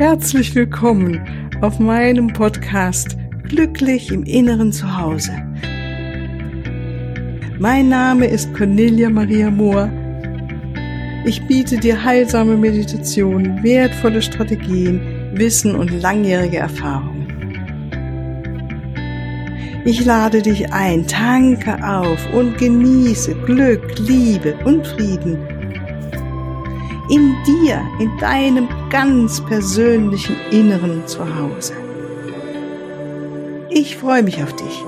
Herzlich willkommen auf meinem Podcast Glücklich im Inneren Zuhause. Mein Name ist Cornelia Maria Mohr. Ich biete dir heilsame Meditationen, wertvolle Strategien, Wissen und langjährige Erfahrung. Ich lade dich ein, tanke auf und genieße Glück, Liebe und Frieden. In dir, in deinem ganz persönlichen Inneren Zuhause. Ich freue mich auf dich.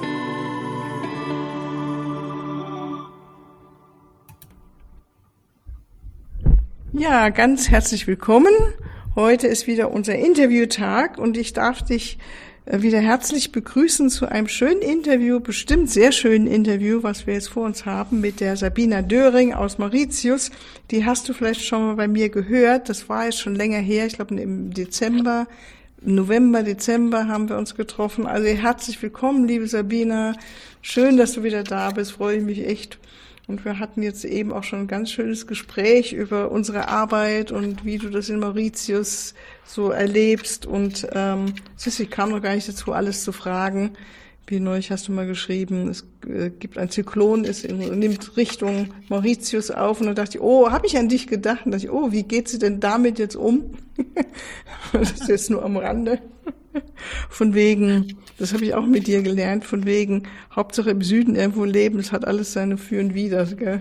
Ja, ganz herzlich willkommen. Heute ist wieder unser Interviewtag und ich darf dich wieder herzlich begrüßen zu einem schönen Interview, bestimmt sehr schönen Interview, was wir jetzt vor uns haben mit der Sabina Döring aus Mauritius. Die hast du vielleicht schon mal bei mir gehört. Das war jetzt schon länger her. Ich glaube im November, Dezember haben wir uns getroffen. Also herzlich willkommen, liebe Sabina. Schön, dass du wieder da bist. Freue ich mich echt. Und wir hatten jetzt eben auch schon ein ganz schönes Gespräch über unsere Arbeit und wie du das in Mauritius so erlebst. Und ich kam noch gar nicht dazu, alles zu fragen. Wie neulich hast du mal geschrieben, es gibt ein Zyklon, nimmt Richtung Mauritius auf. Und dann dachte ich, habe ich an dich gedacht? Und dachte ich, wie geht sie denn damit jetzt um? Das ist jetzt nur am Rande. Von wegen, das habe ich auch mit dir gelernt, von wegen, Hauptsache im Süden irgendwo leben, es hat alles seine Für und Widers, gell?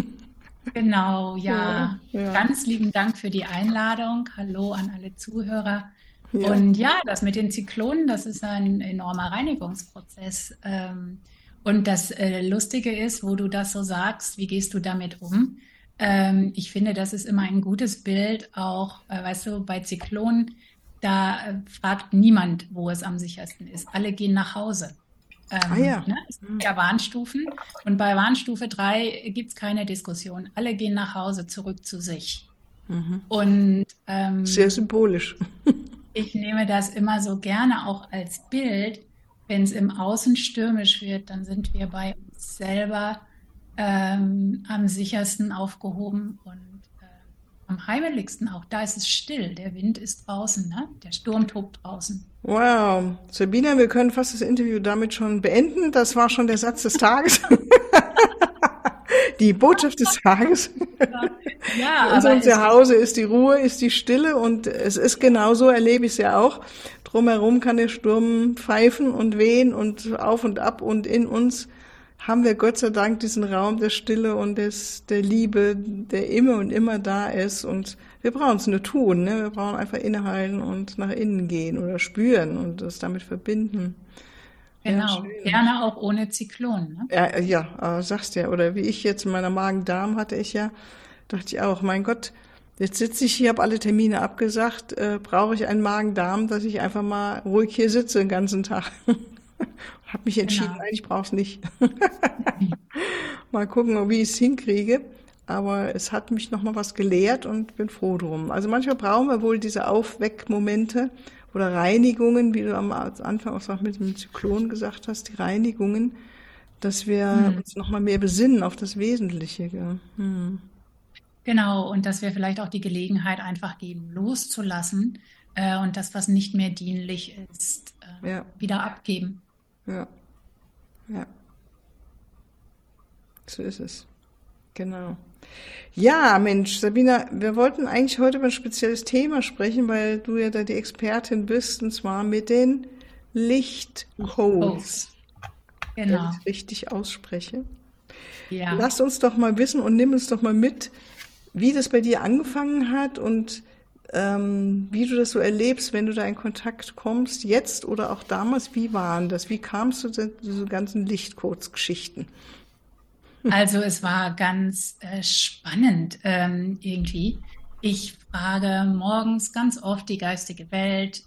Genau, ja. Ganz lieben Dank für die Einladung. Hallo an alle Zuhörer. Ja. Und ja, das mit den Zyklonen, das ist ein enormer Reinigungsprozess. Und das Lustige ist, wo du das so sagst, wie gehst du damit um? Ich finde, das ist immer ein gutes Bild, auch, weißt du, bei Zyklonen, da fragt niemand, wo es am sichersten ist. Alle gehen nach Hause. Es gibt ja Warnstufen und bei Warnstufe 3 gibt es keine Diskussion. Alle gehen nach Hause, zurück zu sich. Mhm. Und sehr symbolisch. Ich nehme das immer so gerne auch als Bild. Wenn es im Außen stürmisch wird, dann sind wir bei uns selber am sichersten aufgehoben und am heimeligsten auch. Da ist es still, der Wind ist draußen, ne? Der Sturm tobt draußen. Wow, Sabina, wir können fast das Interview damit schon beenden. Das war schon der Satz des Tages. Die Botschaft des Tages. Ja, in unserem Zuhause ist die Ruhe, ist die Stille und es ist genauso, erlebe ich es ja auch. Drumherum kann der Sturm pfeifen und wehen und auf und ab und in uns haben wir Gott sei Dank diesen Raum der Stille und der Liebe, der immer und immer da ist und wir brauchen es nur tun, ne? Wir brauchen einfach innehalten und nach innen gehen oder spüren und das damit verbinden. Genau, gerne auch ohne Zyklon, ne? Ja, sagst ja, oder wie ich jetzt in meiner Magen-Darm dachte ich auch, mein Gott, jetzt sitze ich hier, habe alle Termine abgesagt, brauche ich einen Magen-Darm, dass ich einfach mal ruhig hier sitze den ganzen Tag. Habe mich entschieden, nein, ich brauche es nicht. Mal gucken, wie ich es hinkriege. Aber es hat mich nochmal was gelehrt und bin froh drum. Also manchmal brauchen wir wohl diese Aufweckmomente oder Reinigungen, wie du am Anfang auch mit dem Zyklon gesagt hast, die Reinigungen, dass wir uns nochmal mehr besinnen auf das Wesentliche. Genau, und dass wir vielleicht auch die Gelegenheit einfach geben, loszulassen und das, was nicht mehr dienlich ist, wieder abgeben. Ja. So ist es. Genau. Ja, Mensch, Sabina, wir wollten eigentlich heute über ein spezielles Thema sprechen, weil du ja da die Expertin bist, und zwar mit den Lichtcodes. Genau. Wenn ich es richtig ausspreche. Ja. Lass uns doch mal wissen und nimm uns doch mal mit, wie das bei dir angefangen hat und wie du das so erlebst, wenn du da in Kontakt kommst, jetzt oder auch damals, wie waren das? Wie kamst du zu diesen ganzen Lichtcodes-Geschichten? Also es war ganz spannend irgendwie. Ich frage morgens ganz oft die geistige Welt,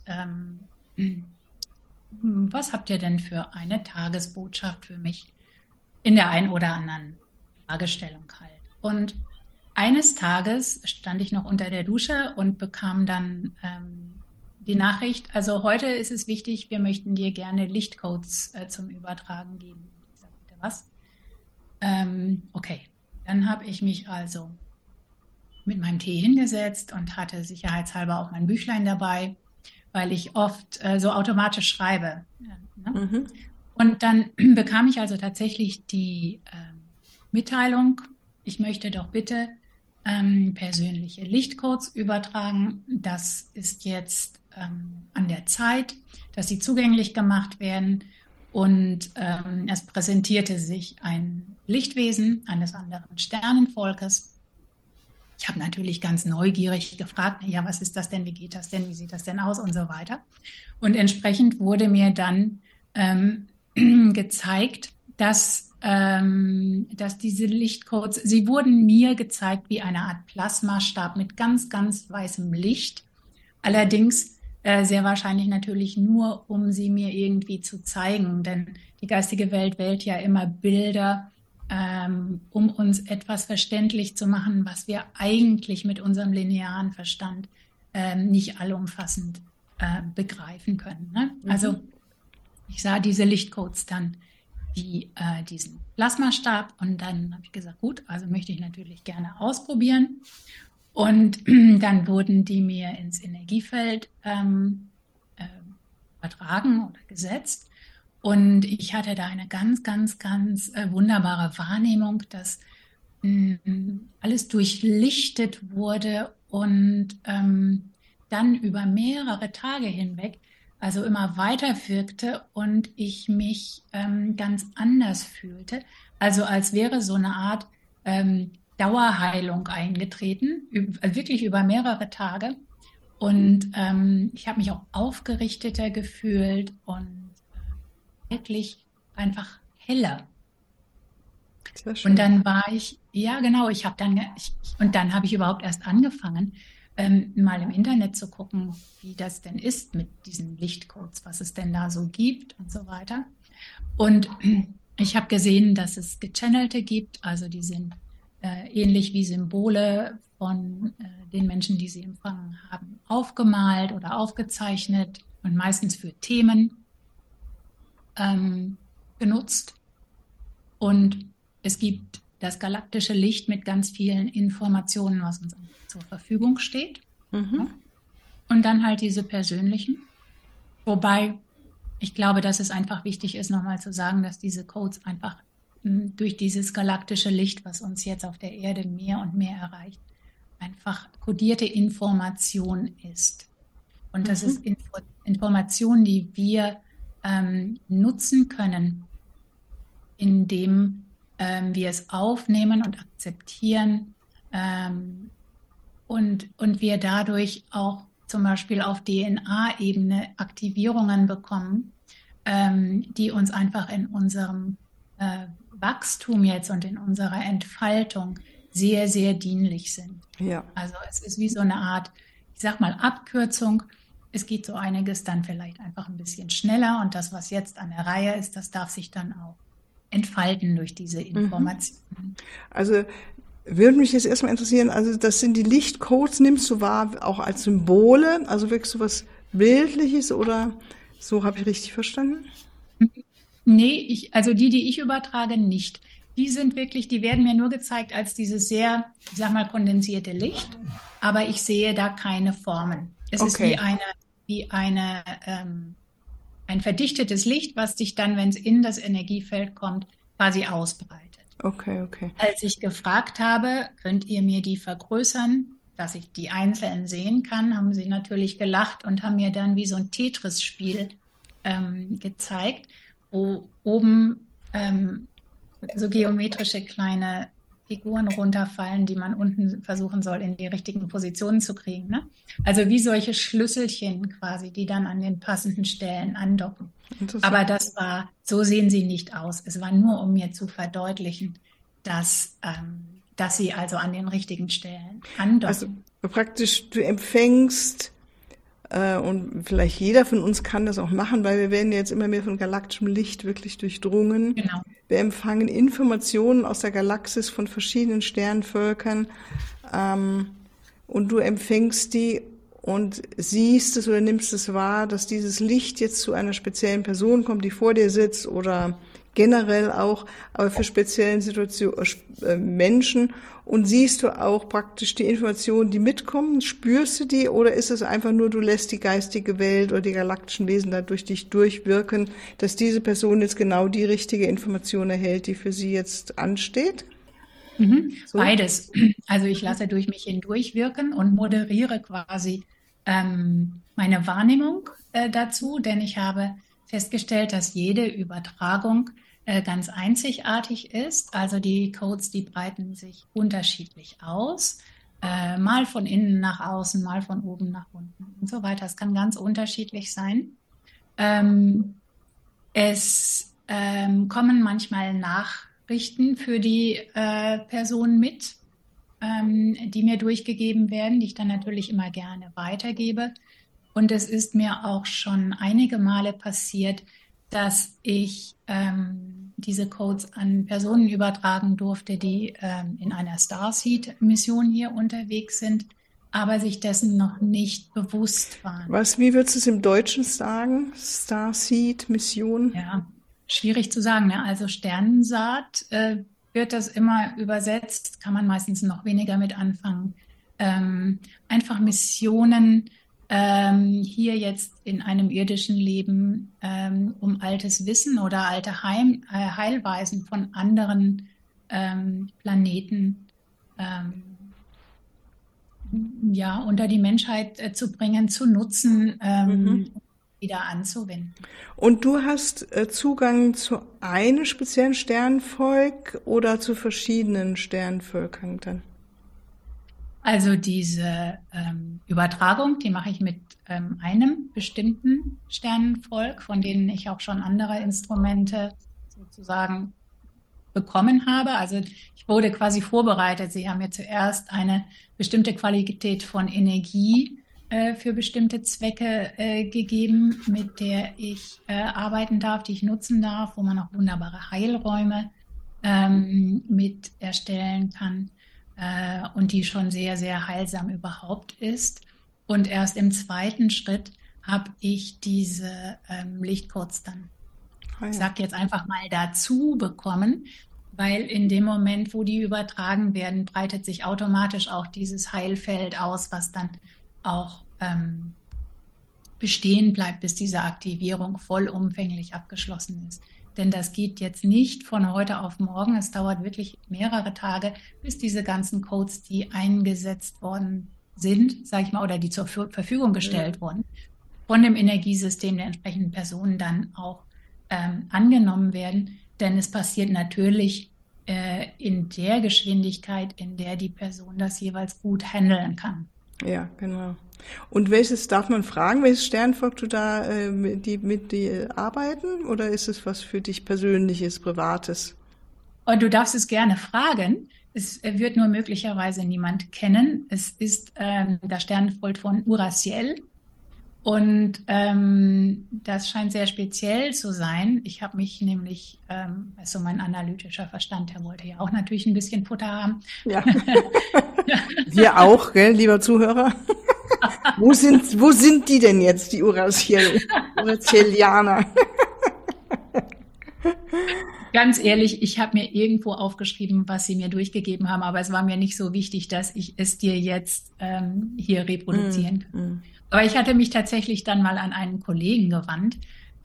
was habt ihr denn für eine Tagesbotschaft für mich in der einen oder anderen Fragestellung halt. Und eines Tages stand ich noch unter der Dusche und bekam dann die Nachricht, also heute ist es wichtig, wir möchten dir gerne Lichtcodes zum Übertragen geben. Ich sage, bitte was? Okay, dann habe ich mich also mit meinem Tee hingesetzt und hatte sicherheitshalber auch mein Büchlein dabei, weil ich oft so automatisch schreibe. Ne? Und dann bekam ich also tatsächlich die Mitteilung, ich möchte doch bitte persönliche Lichtcodes übertragen. Das ist jetzt an der Zeit, dass sie zugänglich gemacht werden. Und es präsentierte sich ein Lichtwesen eines anderen Sternenvolkes. Ich habe natürlich ganz neugierig gefragt, ja, was ist das denn, wie geht das denn, wie sieht das denn aus und so weiter. Und entsprechend wurde mir dann gezeigt, dass diese Lichtcodes, sie wurden mir gezeigt wie eine Art Plasmastab mit ganz, ganz weißem Licht. Allerdings sehr wahrscheinlich natürlich nur, um sie mir irgendwie zu zeigen, denn die geistige Welt wählt ja immer Bilder, um uns etwas verständlich zu machen, was wir eigentlich mit unserem linearen Verstand nicht allumfassend begreifen können. Ne? Also ich sah diese Lichtcodes dann wie diesen Plasmastab und dann habe ich gesagt, gut, also möchte ich natürlich gerne ausprobieren. Und dann wurden die mir ins Energiefeld übertragen oder gesetzt. Und ich hatte da eine ganz, ganz, ganz wunderbare Wahrnehmung, dass alles durchlichtet wurde und dann über mehrere Tage hinweg also immer weiter wirkte und ich mich ganz anders fühlte. Also als wäre so eine Art Dauerheilung eingetreten, wirklich über mehrere Tage. Und ich habe mich auch aufgerichteter gefühlt und wirklich einfach heller. Sehr schön. Und dann war ich, ja genau, und dann habe ich überhaupt erst angefangen, mal im Internet zu gucken, wie das denn ist mit diesen Lichtcodes, was es denn da so gibt und so weiter. Und ich habe gesehen, dass es Gechannelte gibt, also die sind ähnlich wie Symbole von den Menschen, die sie empfangen haben, aufgemalt oder aufgezeichnet und meistens für Themen genutzt. Und es gibt das galaktische Licht mit ganz vielen Informationen, was uns zur Verfügung steht. Mhm. Und dann halt diese persönlichen. Wobei ich glaube, dass es einfach wichtig ist, nochmal zu sagen, dass diese Codes einfach durch dieses galaktische Licht, was uns jetzt auf der Erde mehr und mehr erreicht, einfach kodierte Information ist. Und das ist Information, die wir nutzen können, indem wir es aufnehmen und akzeptieren und wir dadurch auch zum Beispiel auf DNA-Ebene Aktivierungen bekommen, die uns einfach in unserem Wachstum jetzt und in unserer Entfaltung sehr, sehr dienlich sind. Ja. Also es ist wie so eine Art, ich sag mal, Abkürzung. Es geht so einiges dann vielleicht einfach ein bisschen schneller und das, was jetzt an der Reihe ist, das darf sich dann auch entfalten durch diese Informationen. Also würde mich jetzt erstmal interessieren, also das sind die Lichtcodes, nimmst du wahr auch als Symbole, also wirklich so was Bildliches oder so, habe ich richtig verstanden? Nee, also die ich übertrage, nicht. Die sind wirklich, die werden mir nur gezeigt als dieses sehr, ich sag mal, kondensierte Licht, aber ich sehe da keine Formen. Es ist wie ein verdichtetes Licht, was sich dann, wenn es in das Energiefeld kommt, quasi ausbreitet. Okay. Als ich gefragt habe, könnt ihr mir die vergrößern, dass ich die einzeln sehen kann, haben sie natürlich gelacht und haben mir dann wie so ein Tetris-Spiel gezeigt, wo oben so geometrische kleine Figuren runterfallen, die man unten versuchen soll, in die richtigen Positionen zu kriegen. Ne? Also wie solche Schlüsselchen quasi, die dann an den passenden Stellen andocken. Aber so sehen sie nicht aus. Es war nur, um mir zu verdeutlichen, dass sie also an den richtigen Stellen andocken. Also praktisch, du empfängst, und vielleicht jeder von uns kann das auch machen, weil wir werden jetzt immer mehr von galaktischem Licht wirklich durchdrungen. Genau. Wir empfangen Informationen aus der Galaxis von verschiedenen Sternvölkern, und du empfängst die und siehst es oder nimmst es wahr, dass dieses Licht jetzt zu einer speziellen Person kommt, die vor dir sitzt oder generell auch, aber für speziellen Situationen, Menschen. Und siehst du auch praktisch die Informationen, die mitkommen? Spürst du die? Oder ist es einfach nur, du lässt die geistige Welt oder die galaktischen Wesen da durch dich durchwirken, dass diese Person jetzt genau die richtige Information erhält, die für sie jetzt ansteht? So? Beides. Also ich lasse durch mich hindurchwirken und moderiere quasi meine Wahrnehmung dazu, denn ich habe festgestellt, dass jede Übertragung ganz einzigartig ist. Also die Codes, die breiten sich unterschiedlich aus. Mal von innen nach außen, mal von oben nach unten und so weiter. Es kann ganz unterschiedlich sein. Es kommen manchmal Nachrichten für die Person mit, die mir durchgegeben werden, die ich dann natürlich immer gerne weitergebe. Und es ist mir auch schon einige Male passiert, dass ich diese Codes an Personen übertragen durfte, die in einer Starseed-Mission hier unterwegs sind, aber sich dessen noch nicht bewusst waren. Wie würdest du es im Deutschen sagen? Starseed-Mission? Ja, schwierig zu sagen, ne? Also Sternensaat wird das immer übersetzt, kann man meistens noch weniger mit anfangen. Einfach Missionen, hier jetzt in einem irdischen Leben um altes Wissen oder alte Heilweisen von anderen Planeten unter die Menschheit zu bringen, zu nutzen, wieder anzuwenden. Und du hast Zugang zu einem speziellen Sternenvolk oder zu verschiedenen Sternenvölkern dann? Also diese Übertragung, die mache ich mit einem bestimmten Sternenvolk, von denen ich auch schon andere Instrumente sozusagen bekommen habe. Also ich wurde quasi vorbereitet. Sie haben mir zuerst eine bestimmte Qualität von Energie für bestimmte Zwecke gegeben, mit der ich arbeiten darf, die ich nutzen darf, wo man auch wunderbare Heilräume mit erstellen kann. Und die schon sehr, sehr heilsam überhaupt ist. Und erst im zweiten Schritt habe ich diese Lichtcodes dann, ich sage jetzt einfach mal, dazu bekommen, weil in dem Moment, wo die übertragen werden, breitet sich automatisch auch dieses Heilfeld aus, was dann auch bestehen bleibt, bis diese Aktivierung vollumfänglich abgeschlossen ist. Denn das geht jetzt nicht von heute auf morgen. Es dauert wirklich mehrere Tage, bis diese ganzen Codes, die eingesetzt worden sind, sage ich mal, oder die zur Verfügung gestellt wurden, von dem Energiesystem der entsprechenden Personen dann auch angenommen werden. Denn es passiert natürlich in der Geschwindigkeit, in der die Person das jeweils gut handeln kann. Ja, genau. Und darf man fragen, welches Sternenvolk du da mit dir arbeiten? Oder ist es was für dich Persönliches, Privates? Und du darfst es gerne fragen. Es wird nur möglicherweise niemand kennen. Es ist das Sternenvolk von Uraziel. Und das scheint sehr speziell zu sein. Ich habe mich nämlich, also mein analytischer Verstand, der wollte ja auch natürlich ein bisschen Futter haben. Ja. Wir auch, gell, lieber Zuhörer. Wo sind die denn jetzt, die Urazielianer? Ganz ehrlich, ich habe mir irgendwo aufgeschrieben, was sie mir durchgegeben haben, aber es war mir nicht so wichtig, dass ich es dir jetzt hier reproduzieren kann. Aber ich hatte mich tatsächlich dann mal an einen Kollegen gewandt,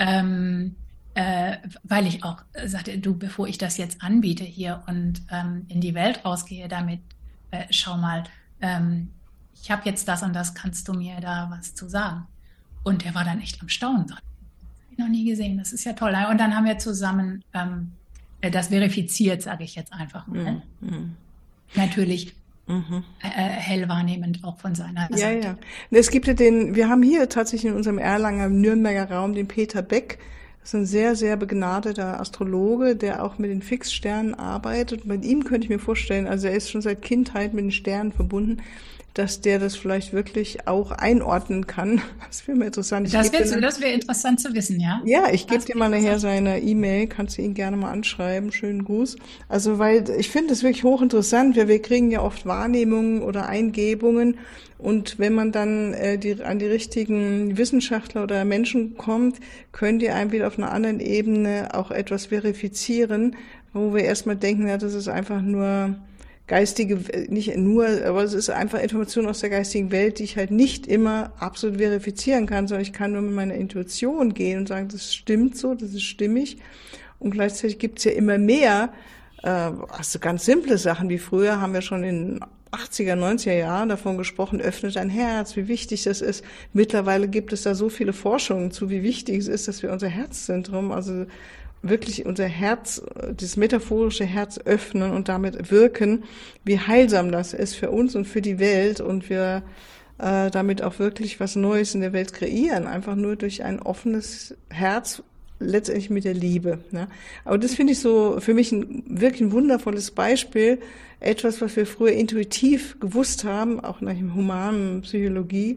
weil ich auch sagte, du, bevor ich das jetzt anbiete hier und in die Welt rausgehe damit, schau mal, ich habe jetzt das und das, kannst du mir da was zu sagen? Und er war dann echt am Staunen. Das habe ich noch nie gesehen, das ist ja toll. Und dann haben wir zusammen das verifiziert, sage ich jetzt einfach mal. Natürlich hell wahrnehmend auch von seiner Seite. Ja. Es gibt ja wir haben hier tatsächlich in unserem Erlanger Nürnberger Raum den Peter Beck. Das ist ein sehr, sehr begnadeter Astrologe, der auch mit den Fixsternen arbeitet. Und bei ihm könnte ich mir vorstellen, also er ist schon seit Kindheit mit den Sternen verbunden, dass der das vielleicht wirklich auch einordnen kann. Das wäre mir interessant. Das wäre interessant zu wissen, ja? Ja, ich gebe dir mal nachher seine E-Mail, kannst du ihn gerne mal anschreiben. Schönen Gruß. Also, weil ich finde das wirklich hochinteressant. Wir kriegen ja oft Wahrnehmungen oder Eingebungen. Und wenn man dann an die richtigen Wissenschaftler oder Menschen kommt, können die einem wieder auf einer anderen Ebene auch etwas verifizieren, wo wir erstmal denken, ja, das ist einfach nur geistige, nicht nur, aber es ist einfach Information aus der geistigen Welt, die ich halt nicht immer absolut verifizieren kann, sondern ich kann nur mit meiner Intuition gehen und sagen, das stimmt so, das ist stimmig. Und gleichzeitig gibt's ja immer mehr, also ganz simple Sachen wie früher haben wir schon in 80er, 90er Jahren davon gesprochen, öffne dein Herz, wie wichtig das ist. Mittlerweile gibt es da so viele Forschungen zu, wie wichtig es ist, dass wir unser Herzzentrum, also wirklich unser Herz, dieses metaphorische Herz öffnen und damit wirken, wie heilsam das ist für uns und für die Welt und wir damit auch wirklich was Neues in der Welt kreieren, einfach nur durch ein offenes Herz, letztendlich mit der Liebe. Ne? Aber das finde ich so für mich wirklich ein wundervolles Beispiel, etwas, was wir früher intuitiv gewusst haben, auch nach der humanen Psychologie,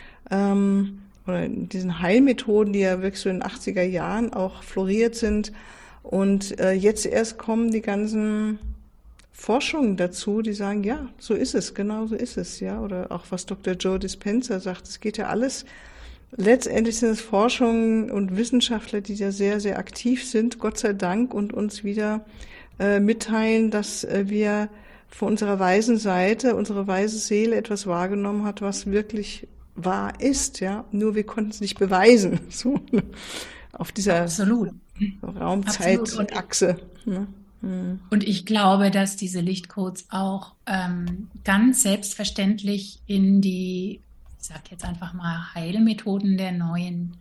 oder in diesen Heilmethoden, die ja wirklich so in den 80er Jahren auch floriert sind. Und jetzt erst kommen die ganzen Forschungen dazu, die sagen, ja, so ist es, genau so ist es, ja. Oder auch was Dr. Joe Dispenza sagt, es geht ja alles, letztendlich sind es Forschungen und Wissenschaftler, die ja sehr, sehr aktiv sind, Gott sei Dank, und uns wieder mitteilen, dass wir von unserer weisen Seite, unsere weise Seele etwas wahrgenommen hat, was wirklich wahr ist, ja, nur wir konnten es nicht beweisen, so auf dieser Raumzeitachse. Ne? Und ich glaube, dass diese Lichtcodes auch ganz selbstverständlich in die, ich sag jetzt einfach mal, Heilmethoden der neuen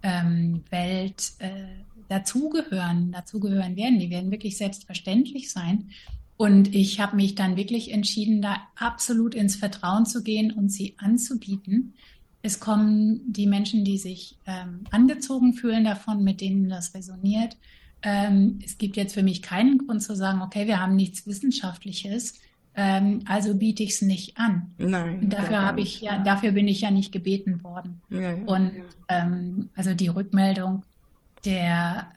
Welt dazugehören werden. Die werden wirklich selbstverständlich sein. Und ich habe mich dann wirklich entschieden, da absolut ins Vertrauen zu gehen und sie anzubieten. Es kommen die Menschen, die sich angezogen fühlen davon, mit denen das resoniert. Es gibt jetzt für mich keinen Grund zu sagen, okay, wir haben nichts Wissenschaftliches, also biete ich es nicht an. Nein. Und dafür bin ich ja nicht gebeten worden. Ja. Und also die Rückmeldung der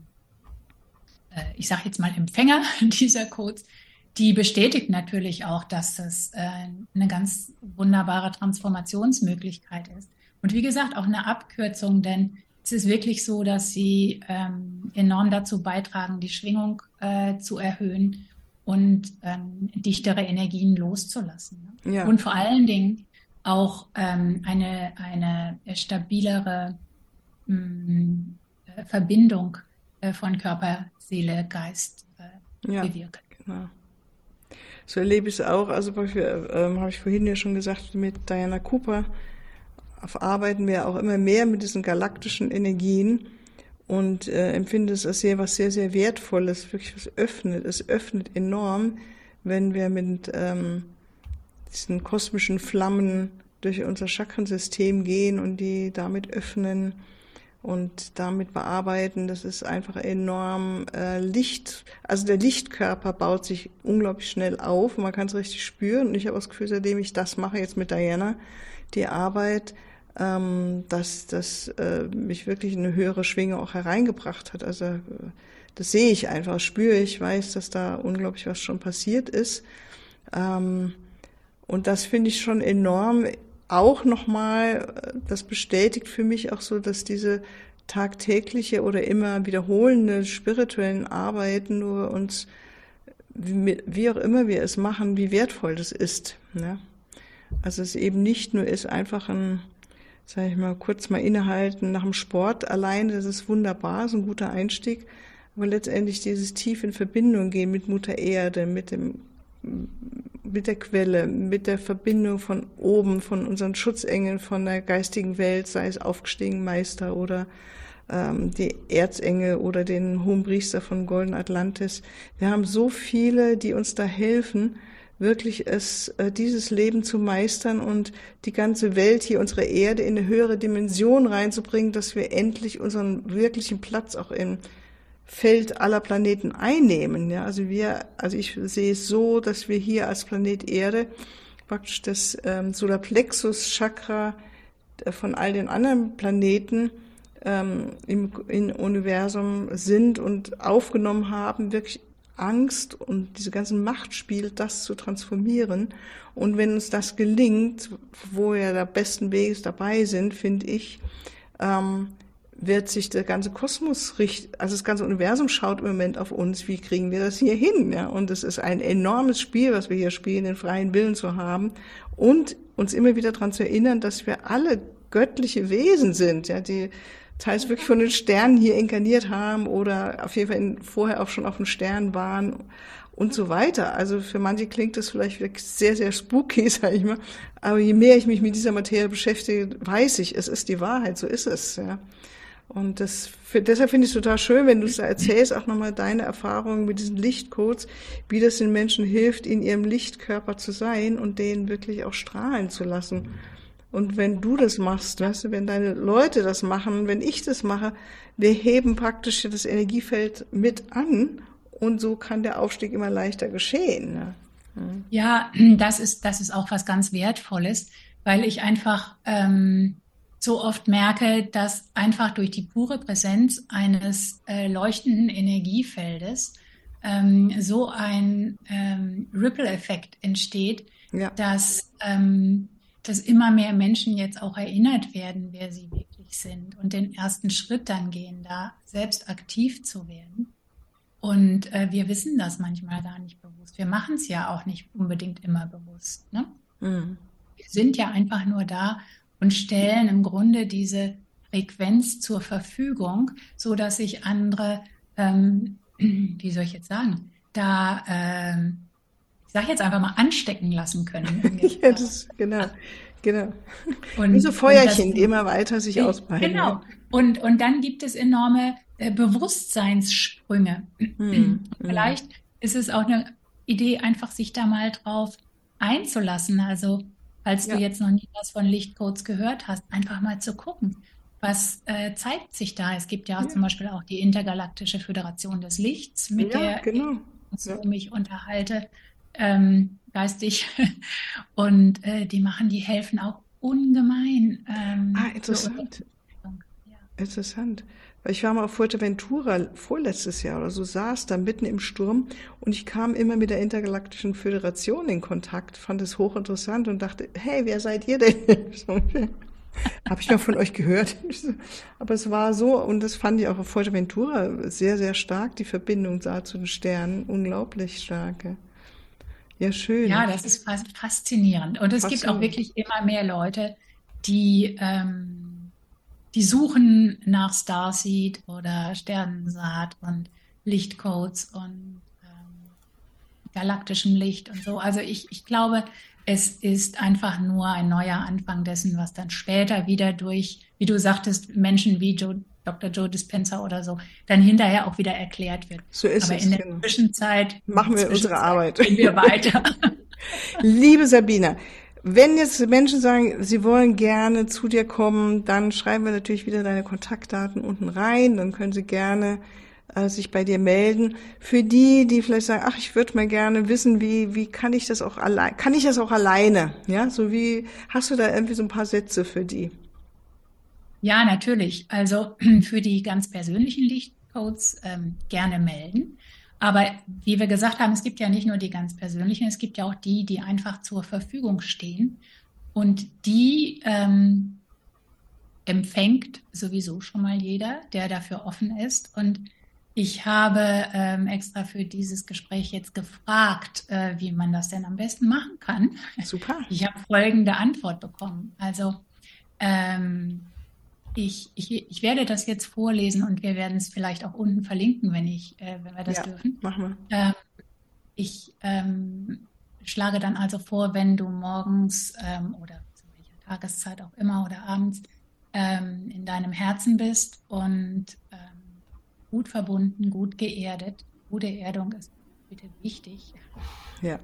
ich sage jetzt mal Empfänger dieser Codes, die bestätigt natürlich auch, dass das eine ganz wunderbare Transformationsmöglichkeit ist. Und wie gesagt, auch eine Abkürzung, denn es ist wirklich so, dass sie enorm dazu beitragen, die Schwingung zu erhöhen und dichtere Energien loszulassen. Ne? Ja. Und vor allen Dingen auch eine stabilere Verbindung von Körper, Seele, Geist bewirken. Genau. So erlebe ich es auch. Also habe ich vorhin ja schon gesagt, mit Diana Cooper arbeiten wir auch immer mehr mit diesen galaktischen Energien und empfinde es als was sehr, sehr Wertvolles, wirklich was öffnet. Es öffnet enorm, wenn wir mit diesen kosmischen Flammen durch unser Chakrensystem gehen und die damit öffnen und damit bearbeiten. Das ist einfach enorm Licht. Also der Lichtkörper baut sich unglaublich schnell auf und man kann es richtig spüren. Und ich habe das Gefühl, seitdem ich das mache jetzt mit Diana, die Arbeit, dass das mich wirklich in eine höhere Schwingung auch hereingebracht hat. Also das sehe ich einfach, spüre ich, weiß, dass da unglaublich was schon passiert ist. Und das finde ich schon enorm. Auch nochmal, das bestätigt für mich auch so, dass diese tagtägliche oder immer wiederholende spirituellen Arbeiten nur uns, wie auch immer wir es machen, wie wertvoll das ist. Ne? Also es eben nicht nur ist einfach ein, sage ich mal, kurz mal innehalten nach dem Sport allein, das ist wunderbar, ist ein guter Einstieg, aber letztendlich dieses tief in Verbindung gehen mit Mutter Erde, mit der Quelle, mit der Verbindung von oben, von unseren Schutzengeln, von der geistigen Welt, sei es aufgestiegen Meister oder die Erzengel oder den Hohenpriester von Golden Atlantis. Wir haben so viele, die uns da helfen, wirklich dieses Leben zu meistern und die ganze Welt hier, unsere Erde, in eine höhere Dimension reinzubringen, dass wir endlich unseren wirklichen Platz auch im Feld aller Planeten einnehmen. Ja, also ich sehe es so, dass wir hier als Planet Erde praktisch das Solarplexus-Chakra von all den anderen Planeten im Universum sind und aufgenommen haben, wirklich Angst und diese ganzen Machtspiele, das zu transformieren. Und wenn uns das gelingt, wo wir der besten Weges dabei sind, finde ich, wird sich der ganze Kosmos also das ganze Universum schaut im Moment auf uns, wie kriegen wir das hier hin? Ja? Und es ist ein enormes Spiel, was wir hier spielen, den freien Willen zu haben und uns immer wieder daran zu erinnern, dass wir alle göttliche Wesen sind, ja, die teils wirklich von den Sternen hier inkarniert haben oder auf jeden Fall vorher auch schon auf dem Stern waren und so weiter. Also für manche klingt das vielleicht wirklich sehr, sehr spooky, sag ich mal. Aber je mehr ich mich mit dieser Materie beschäftige, weiß ich, es ist die Wahrheit, so ist es, ja. Und deshalb finde ich es total schön, wenn du es da erzählst, auch nochmal deine Erfahrungen mit diesen Lichtcodes, wie das den Menschen hilft, in ihrem Lichtkörper zu sein und den wirklich auch strahlen zu lassen. Und wenn du das machst, weißt du, wenn deine Leute das machen, wenn ich das mache, wir heben praktisch das Energiefeld mit an und so kann der Aufstieg immer leichter geschehen. Ne? Ja, das ist auch was ganz Wertvolles, weil ich einfach so oft merke, dass einfach durch die pure Präsenz eines leuchtenden Energiefeldes so ein Ripple-Effekt entsteht, Ja. dass immer mehr Menschen jetzt auch erinnert werden, wer sie wirklich sind und den ersten Schritt dann gehen, da selbst aktiv zu werden. Und wir wissen das manchmal gar nicht bewusst. Wir machen es ja auch nicht unbedingt immer bewusst. Ne? Wir sind ja einfach nur da und stellen im Grunde diese Frequenz zur Verfügung, so dass sich andere, wie soll ich jetzt sagen, ich sage jetzt einfach mal anstecken lassen können. Ja, genau. Und, wie so Feuerchen, die immer weiter sich ausbreiten. Genau. Und dann gibt es enorme Bewusstseinssprünge. Vielleicht ist es auch eine Idee, einfach sich da mal drauf einzulassen. Also, falls du jetzt noch nie was von Lichtcodes gehört hast, einfach mal zu gucken, was zeigt sich da. Es gibt ja auch zum Beispiel auch die Intergalaktische Föderation des Lichts, mit der ich mich unterhalte, geistig. Und die helfen auch ungemein. Interessant. Interessant. Weil ich war mal auf Fuerteventura vorletztes Jahr oder so, saß da mitten im Sturm und ich kam immer mit der Intergalaktischen Föderation in Kontakt, fand es hochinteressant und dachte, hey, wer seid ihr denn? Habe ich mal von euch gehört. Aber es war so, und das fand ich auch auf Fuerteventura sehr, sehr stark, die Verbindung da zu den Sternen, unglaublich stark. Ja, schön. Ja, das ist faszinierend. Und es gibt auch wirklich immer mehr Leute, die suchen nach Starseed oder Sternensaat und Lichtcodes und galaktischem Licht und so. Also ich glaube, es ist einfach nur ein neuer Anfang dessen, was dann später wieder durch, wie du sagtest, Menschen wie Dr. Joe Dispenza oder so, dann hinterher auch wieder erklärt wird. So ist es. Aber in der Zwischenzeit machen wir unsere Arbeit. Gehen wir weiter. Liebe Sabina, wenn jetzt Menschen sagen, sie wollen gerne zu dir kommen, dann schreiben wir natürlich wieder deine Kontaktdaten unten rein. Dann können sie gerne sich bei dir melden. Für die vielleicht sagen, ach, ich würde mal gerne wissen, wie kann ich das auch alleine? Kann ich das auch alleine? Ja, so wie hast du da irgendwie so ein paar Sätze für die? Ja, natürlich. Also für die ganz persönlichen Lichtcodes gerne melden. Aber wie wir gesagt haben, es gibt ja nicht nur die ganz persönlichen, es gibt ja auch die einfach zur Verfügung stehen. Und die empfängt sowieso schon mal jeder, der dafür offen ist. Und ich habe extra für dieses Gespräch jetzt gefragt, wie man das denn am besten machen kann. Super. Ich habe folgende Antwort bekommen. Also ich werde das jetzt vorlesen und wir werden es vielleicht auch unten verlinken, wenn wir das dürfen. Machen wir. Ich schlage dann also vor, wenn du morgens oder zu welcher Tageszeit auch immer oder abends in deinem Herzen bist und gut verbunden, gut geerdet. Gute Erdung ist bitte wichtig. Ja.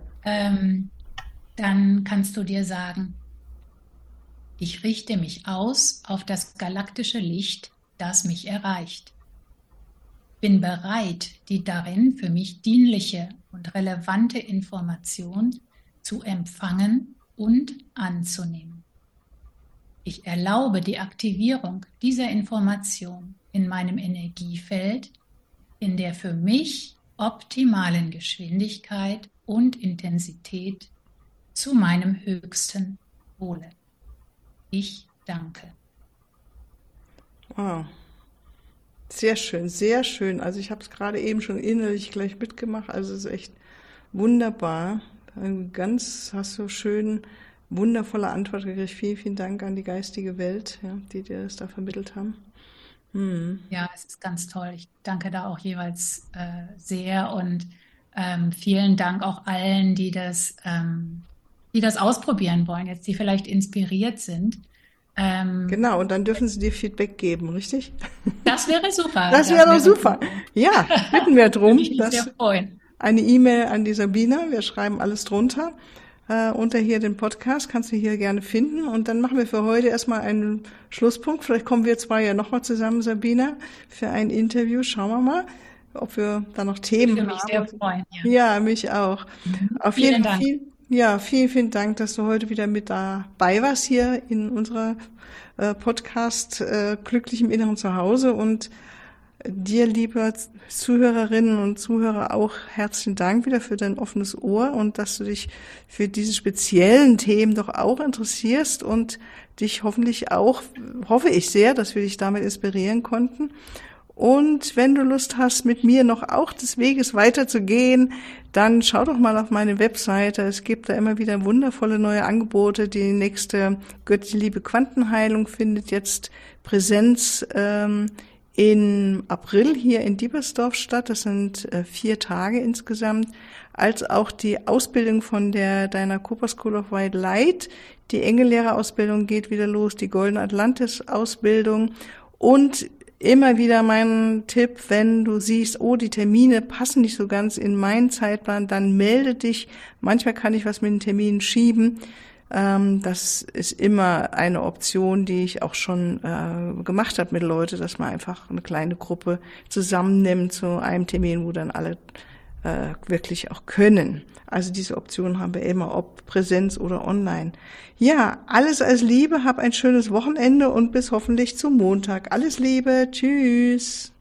Dann kannst du dir sagen, ich richte mich aus auf das galaktische Licht, das mich erreicht. Bin bereit, die darin für mich dienliche und relevante Information zu empfangen und anzunehmen. Ich erlaube die Aktivierung dieser Information in meinem Energiefeld in der für mich optimalen Geschwindigkeit und Intensität zu meinem höchsten Wohle. Ich danke. Wow, Sehr schön, sehr schön. Also ich habe es gerade eben schon innerlich gleich mitgemacht. Also es ist echt wunderbar. Hast du schön wundervolle Antwort gekriegt. Vielen, vielen Dank an die geistige Welt, ja, die dir das da vermittelt haben. Ja, es ist ganz toll. Ich danke da auch jeweils sehr und vielen Dank auch allen, die das ausprobieren wollen, jetzt die vielleicht inspiriert sind. Genau, und dann dürfen sie dir Feedback geben, richtig? Das wäre super. Das wäre doch super. Ja, bitten wir drum. Würde ich mich sehr freuen. Eine E-Mail an die Sabina, wir schreiben alles drunter. Unter hier den Podcast kannst du hier gerne finden. Und dann machen wir für heute erstmal einen Schlusspunkt. Vielleicht kommen wir zwei ja nochmal zusammen, Sabina, für ein Interview. Schauen wir mal, ob wir da noch Themen haben. Ich würde mich sehr freuen. Ja, mich auch. Auf Vielen jeden Dank. Vielen, vielen Dank, dass du heute wieder mit dabei warst hier in unserer Podcast Glücklich im Inneren Zuhause. Und dir, liebe Zuhörerinnen und Zuhörer, auch herzlichen Dank wieder für dein offenes Ohr und dass du dich für diese speziellen Themen doch auch interessierst und dich hoffentlich auch, hoffe ich sehr, dass wir dich damit inspirieren konnten. Und wenn du Lust hast, mit mir noch auch des Weges weiterzugehen, dann schau doch mal auf meine Webseite. Es gibt da immer wieder wundervolle neue Angebote. Die nächste Göttliche Liebe Quantenheilung findet jetzt Präsenz im April hier in Diebersdorf statt. Das sind 4 Tage insgesamt. Als auch die Ausbildung von der Diana Cooper School of White Light. Die Engellehrerausbildung geht wieder los, die Golden Atlantis Ausbildung. Und immer wieder mein Tipp, wenn du siehst, oh, die Termine passen nicht so ganz in meinen Zeitplan, dann melde dich. Manchmal kann ich was mit den Terminen schieben. Das ist immer eine Option, die ich auch schon gemacht habe mit Leuten, dass man einfach eine kleine Gruppe zusammennimmt zu einem Termin, wo dann alle wirklich auch können. Also diese Option haben wir immer, ob Präsenz oder online. Ja, alles als Liebe, hab ein schönes Wochenende und bis hoffentlich zum Montag. Alles Liebe, tschüss.